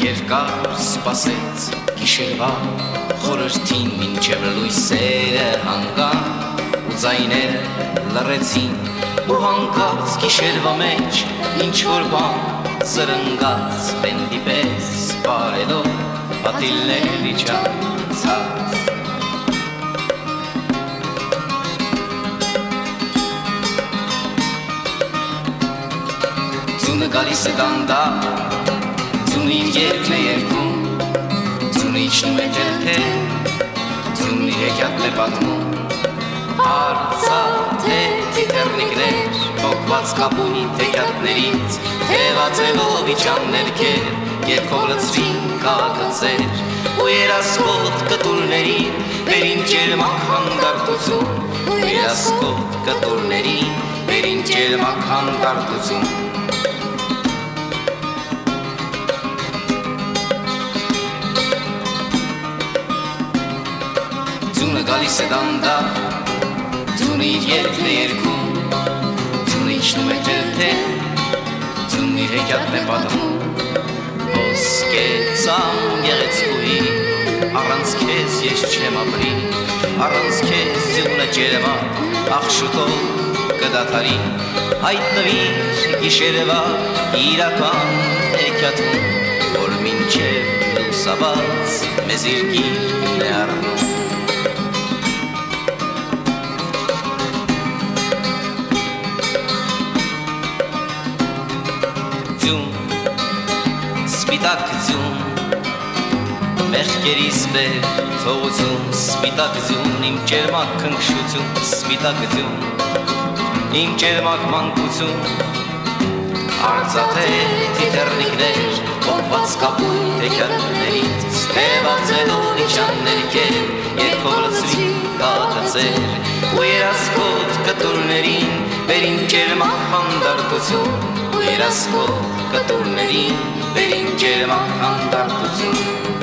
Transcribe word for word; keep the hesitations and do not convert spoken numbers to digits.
երկար սպասեց գիշերվա խորհրդին մինչև լույսերը հանգան ու ձայները լռեցին ու հանկարծ գիշերվա մեջ ինչ-որ բան սրընգաց պենդի պես բարելով պատիլներ իջանցած Ձունը գալիս է դանդաղ Ձունի երկն է երկում Ձունը իջնում է թել-թել Ձունի հեքիաթն է պատմում Արծաթե թիթեռնիկներ Փոքված կապույտ հեքիաթներից Թևածելով իջան ներքեր Երկով լցրին կագծեր Ու երասկոտ կտուրներին Վերին ջերմակ հանդարտություն Ու երասկոտ կտուրներին Վերին ջերմակ հանդարտություն Ձունը գալիս է դանդաղ Ձունը իր երկն է երկում Ձունը իջնում է թել-թել Ձունը իր հեքիաթն է պատմում Ոսկե ծամ գեղեցկուհի Առանց քեզ ես չեմ ապրի Առանց քեզ ձյունը ջերմակ Ախ շուտով կդադարի Հայտնվիր գիշերվա իրական հեքիաթում Որ մինչև լուսաբաց մեզ իր գիրկն է առնում Սպիտակ ձյուն Մեղքերիս բեր թողություն Սպիտակ ձյուն իմ ջերմակ քնքշություն Սպիտակ ձյուն իմ ջերմակ մանկություն Արծաթե թիթեռնիկներ Փոքված կապույտ հեքիաթներից Թևածելով իջան ներքեր Երկով լցրին կագծեր Ու երասկոտ կտուրներին Վերին ջերմակ հանդարտություն Ու երասկոտ կտուրներին Վերին ջերմակ հանդարտություն